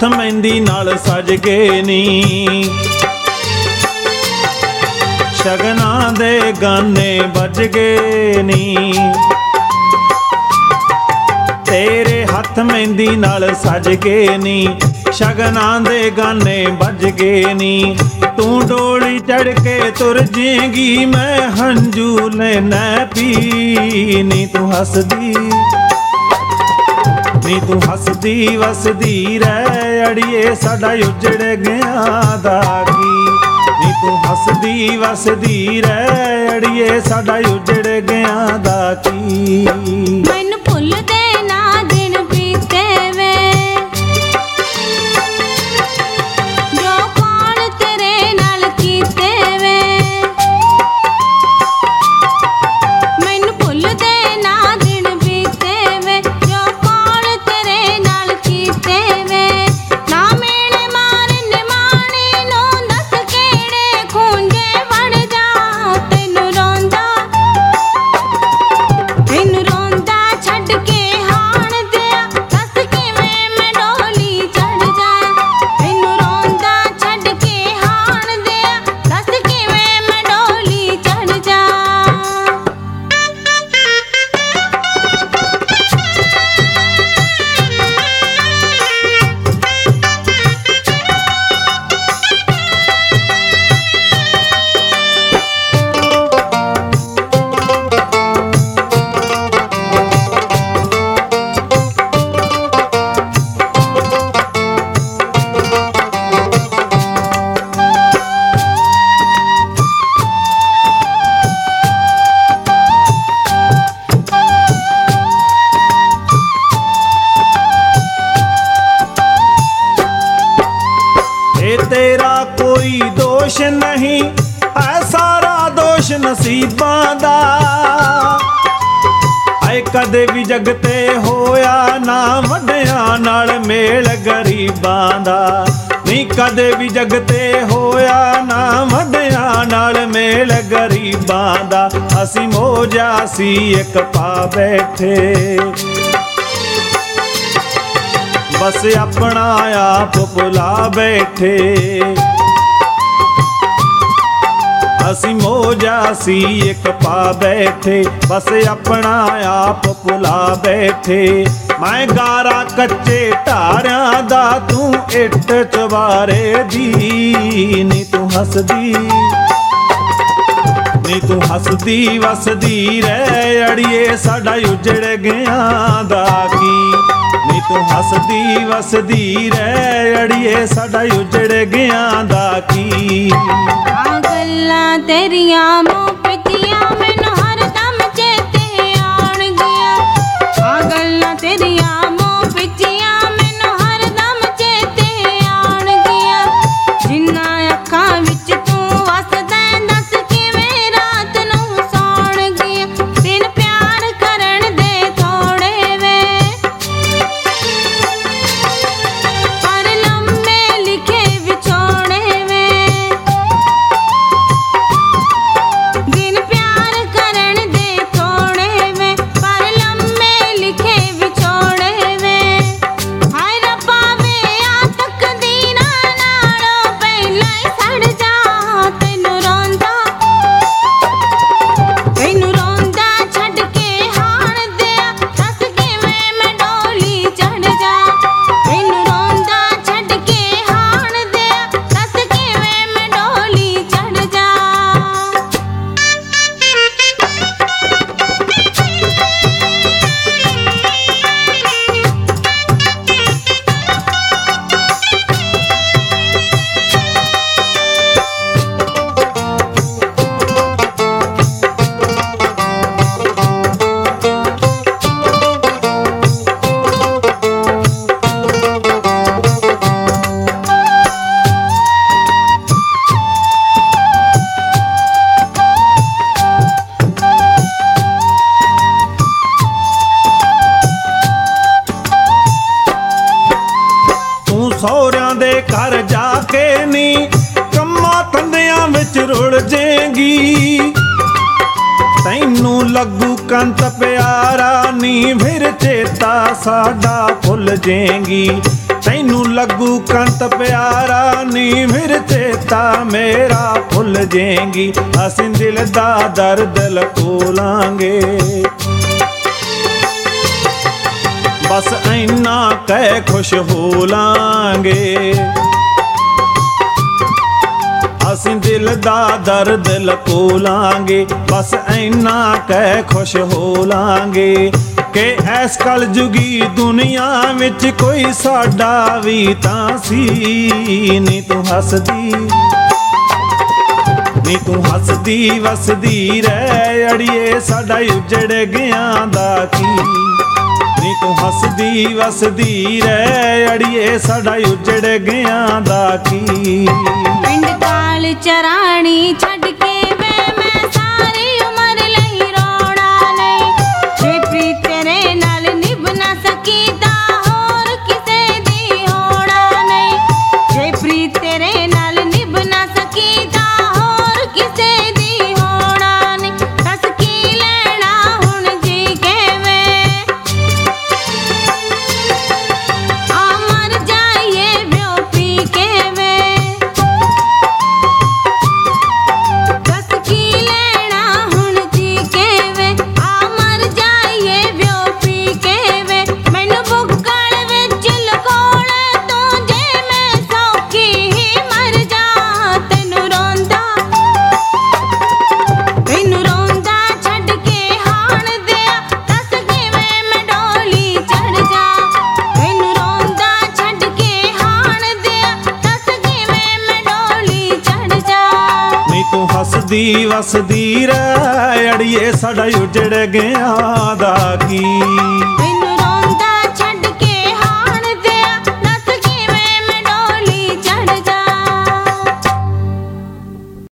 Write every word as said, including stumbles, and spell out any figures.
ਹੱਥ ਮਹਿੰਦੀ ਨਾਲ ਸਜ ਗਏ ਨੀ, ਸ਼ਗਨਾਂ ਦੇ ਗਾਨੇ ਵੱਜ ਗਏ ਨੀ। ਤੇਰੇ ਹੱਥ ਮਹਿੰਦੀ ਨਾਲ ਸਜ ਗਏ ਨੀ, ਸ਼ਗਨਾਂ ਦੇ ਗਾਨੇ ਵੱਜ ਗਏ ਨੀ। ਤੂੰ ਡੋਲੀ ਚੜ ਕੇ ਤੁਰ ਜੇਗੀ, ਮੈਂ ਹੰਝੂ ਲੈਣਾ ਪੀ ਨੀ। ਤੂੰ ਹੱਸਦੀ ਨੀ ਤੂੰ ਹੱਸਦੀ ਵਸਦੀ ਰਹਿ ਅੜੀਏ, ਸਾਡਾ ਉਜੜ ਗਿਆ ਦਾ ਕੀ। ਨੀ ਤੂੰ ਹੱਸਦੀ ਵਸਦੀ ਰਹਿ ਅੜੀਏ, ਸਾਡਾ ਉਜੜ ਗਿਆ ਦਾ ਕੀ। ਮੈਨੂੰ ਭੁੱਲਦੇ ਨਾ ਦਿਨ ਬੀਤੇ ਵੇ, ਜੋ ਕਾਲ ਤੇਰੇ ਨਾਲ ਕੀਤੇ ਵੇ। ਮੈਨੂੰ ਭੁੱਲਦੇ ਨਾ ਦਿਨ ਬੀਤੇ ਵੇ, ਜੋ ਕਾਲ ਤੇਰੇ ਨਾਲ ਕੀਤੇ ਵੇ। ਨਾ ਮੇਣੇ ਮਾਰਨ ਮਾਣੇ ਨੂੰ ਦੱਸ ਕਿਹੜੇ ਖੂੰਜੇ ਵੜ ਜਾ। ਤੈਨੂੰ ਰੋਂਦਾ ਤੈਨੂੰ ਰੋਂਦਾ ਛੱਡ ਕੇ ਹਾਣ ਦਿਆ, ਦੱਸ ਕਿਵੇਂ ਮੈਂ ਡੋਲੀ ਚੜ ਜਾ। ਤੈਨੂੰ ਰੋਂਦਾ ਛੱਡ ਕੇ ਹਾਣ ਦਿਆ, ਦੱਸ ਕਿਵੇਂ ਮੈਂ ਡੋਲੀ ਚੜ ਜਾ। ਇਹ ਤੇਰਾ ਕੋਈ ਦੋਸ਼ ਨਹੀਂ, ਐ ਸਾਰਾ ਦੋਸ਼ ਨਸੀਬਾਂ ਦਾ। ਐ ਕਦੇ ਵੀ ਜਗ ਤੇ ਹੋਇਆ ਨਾ ਵੱਡਿਆਂ ਨਾਲ ਮੇਲ ਗਰੀਬਾਂ ਦਾ। ਨੀ ਕਦੇ ਵੀ ਜਗ ਤੇ ਹੋਇਆ ਨਾ ਵੱਡਿਆਂ ਨਾਲ ਮੇਲ ਗਰੀਬਾਂ ਦਾ। ਅਸੀਂ ਮੋਜਾ ਸੀ ਇੱਕ ਪਾ ਬੈਠੇ, ਬਸ ਆਪਣਾ ਆਪ ਭੁਲਾ ਬੈਠੇ। ਅਸੀਂ ਮੋਜਾ ਸੀ ਇੱਕ ਪਾ ਬੈਠੇ, ਬਸ ਆਪਣਾ ਆਪ ਭੁਲਾ ਬੈਠੇ। ਮੈਂ ਗਾਰਾ ਕੱਚੇ ਢਾਰਿਆਂ ਦਾ, ਤੂੰ ਇੱਟ ਚਵਾਰੇ ਦੀ। ਨੀ ਤੂੰ ਹੱਸਦੀ ਨੀ ਤੂੰ ਹੱਸਦੀ ਵਸਦੀ ਰਹਿ ਅੜੀਏ, ਸਾਡਾ ਉਜੜ ਗਿਆ ਦਾ ਕੀ। ਨੀ ਤੂੰ ਹੱਸਦੀ ਵਸਦੀ ਰਹਿ ਅੜੀਏ, ਸਾਡਾ ਉਜੜ ਗਿਆ ਦਾ ਕੀ। ਆ ਗੱਲਾਂ ਤੇਰੀਆਂ ਮੂੰਹ ਪਿੱਛੀਆਂ ਮੈਨੂੰ ਹਰਦਮ ਚੇਤੇ ਆਉਣਗੀਆਂ। ਆ ਗੱਲਾਂ ਤੇਰੀਆਂ ਮੂੰਹ ਪਿੱਛੀਆਂ ਮੈਨੂੰ ਹਰਦਮ ਚੇਤੇ ਆਉਣਗੀਆਂ। ਜਿੰਨਾਂ ਅੱਖਾਂ ਵਿੱਚ ਤੂੰ ਵਸਦਾ, ਦੱਸ ਕਿਵੇਂ ਰਾਤ ਨੂੰ ਸੌਣਗੀਆਂ। ਦਿਨ ਪਿਆਰ ਕਰਨ ਦੇ ਥੋੜੇ ਵੇ, ਪਰ ਲੰਮੇ ਲਿਖੇ ਵਿਛੋੜੇ ਵੇ। ਦਿਨ ਪਿਆਰ ਕਰਨ ਦੇ ਥੋੜੇ ਵੇ, ਪਰ ਲੰਮੇ ਲਿਖੇ ਵਿਛੋੜੇ ਵੇ। ਹਾਏ ਰੱਬਾ ਵੇ ਆ ਤਕਦੀਰਾਂ ਨਾਲੋਂ ਪਹਿਲਾਂ ਹੀ ਸੜ ਜਾ। ਤੈਨੂੰ ਰੋਂਦਾ ਤੈਨੂੰ ਰੋਂਦਾ ਛੱਡ ਕੇ ਹਾਣ ਦਿਆ, ਦੱਸ ਕਿਵੇਂ ਮੈਂ ਡੋਲੀ ਚੜ ਜਾ। ਤੈਨੂੰ ਰੋਂਦਾ ਛੱਡ ਕੇ ਹਾਣ ਦਿਆ, ਦੱਸ ਕਿਵੇਂ ਮੈਂ ਡੋਲੀ ਚੜ ਜਾ। ਸਹੁਰਿਆਂ ਦੇ ਘਰ ਜਾ ਕੇ ਨੀ ਕੰਮਾਂ ਧੰਦਿਆਂ ਵਿੱਚ ਰੁੜ ਜੇਗੀ। ਤੈਨੂੰ ਲੱਗੂ ਕੰਤ ਪਿਆਰਾ ਨੀ ਫਿਰ ਚੇਤਾ ਸਾਡਾ ਭੁੱਲ ਜੇਗੀ। ਤੈਨੂੰ ਲੱਗੂ ਕੰਤ ਪਿਆਰਾ ਨੀ ਫਿਰ ਚੇਤਾ ਮੇਰਾ ਭੁੱਲ ਜੇਂਗੀ ਅਸੀਂ ਦਿਲ ਦਾ ਦਰਦ ਲਕੋਲਾਂਗੇ ਬਸ ਇੰਨਾ ਕਹਿ ਖੁਸ਼ ਹੋ ਲਾਂਗੇ ਅਸੀਂ ਦਿਲ ਦਾ ਦਰਦ ਲਕੋ ਲਾਂਗੇ ਬਸ ਇੰਨਾ ਕਹਿ ਖੁਸ਼ ਹੋ ਲਾਂਗੇ ਕਿ ਐਸ ਕਲ ਜੁਗੀ ਦੁਨੀਆ ਵਿੱਚ ਕੋਈ ਸਾਡਾ ਵੀ ਤਾਂ ਸੀ ਨੀ ਤੂੰ ਹੱਸਦੀ ਨੀ ਤੂੰ ਹੱਸਦੀ ਵਸਦੀ ਰਹਿ ਅੜੀਏ ਸਾਡਾ ਉਜੜ ਗਿਆ ਦਾ ਕੀ ਨੀ ਤੂੰ ਹੱਸਦੀ ਵਸਦੀ ਰਹਿ ਅੜੀਏ ਸਾਡਾ ਉਜੜ ਗਿਆ ਦਾ ਕੀ ਪਿੰਡ ਕਾਲ ਚਰਾਣੀ ਛੱਡ ਕੇ ਵੇ ਮੈਂ ਸਾਰੀ ਉਮਰ ਲਈ ਰੋਣਾ ਨਹੀਂ ਜੇ ਪ੍ਰੀਤ ਤੇਰੇ ਨਾਲ ਨਿਭ ਨਾ ਸਕੀ ਤਾਂ ਹੋਰ ਕਿਸੇ ਦੀ ਹੋਣਾ ਨਹੀਂ ਜੇ ਪ੍ਰੀਤ ਤੇਰੇ ਨਾਲ ਨਿਭ ਨਾ ਸਕੀ ਤਾਂ ਹੋਰ ਕਿਸੇ ਦੀ ਹੋਣਾ ਨਹੀਂ ਦੱਸ ਕੀ ਲੈਣਾ ਹੁਣ ਜੀ ਕਿਵੇਂ ਆ ਮਰ ਜਾਈਏ ਵਿਓ ਪੀ ਕਿਵੇਂ ਦੱਸ ਕੀ ਲੈਣਾ ਹੁਣ ਜੀ ਕਿਵੇਂ ਆ ਮਰ ਜਾਈਏ ਵਿਓ ਪੀ ਕਿਵੇਂ ਮੈਨੂੰ ਬੁੱਕਲ ਵਿੱਚ ਲੁਕਾਉਣਾ ਤੂੰ ਜੇ ਮੈਂ ਸੌਖੀ ਹੀ ਮਰ ਜਾ ਤੈਨੂੰ ਰੋਂਦਾ ਤੈਨੂੰ ਰੋਂਦਾ ਛੱਡ ਕੇ ਹਾਣ ਦਿਆ ਦੱਸ ਕਿਵੇਂ ਮੈਂ ਡੋਲੀ ਚੜ ਜਾ ਤੈਨੂੰ ਰੋਂਦਾ ਛੱਡ ਕੇ ਹਾਣ ਦਿਆ ਦੱਸ ਕਿਵੇਂ ਮੈਂ ਡੋਲੀ ਚੜ ਜਾ ਨੀ ਤੂੰ ਹੱਸਦੀ ਵਸਦੀ ਰਹਿ ਅੜੀਏ ਸਾਡਾ ਉਜੜ ਗਿਆ ਦਾ ਕੀ